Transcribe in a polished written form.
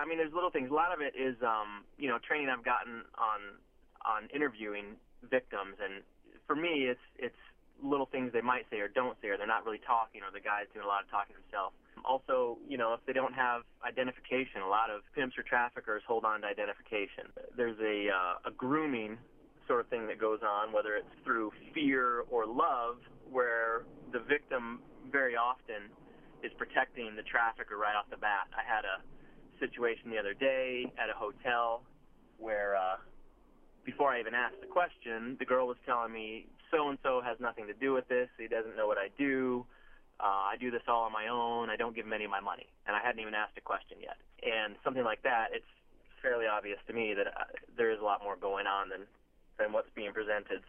I mean, there's little things. A lot of it is, training I've gotten on interviewing victims, and for me, it's little things they might say or don't say, or they're not really talking, or the guy's doing a lot of talking himself. Also, if they don't have identification, a lot of pimps or traffickers hold on to identification. There's a grooming sort of thing that goes on, whether it's through fear or love, where the victim very often is protecting the trafficker right off the bat. I had a situation the other day at a hotel where before I even asked the question, the girl was telling me, so-and-so has nothing to do with this. He doesn't know what I do. I do this all on my own. I don't give him any of my money. And I hadn't even asked a question yet. And something like that, it's fairly obvious to me that there is a lot more going on than what's being presented.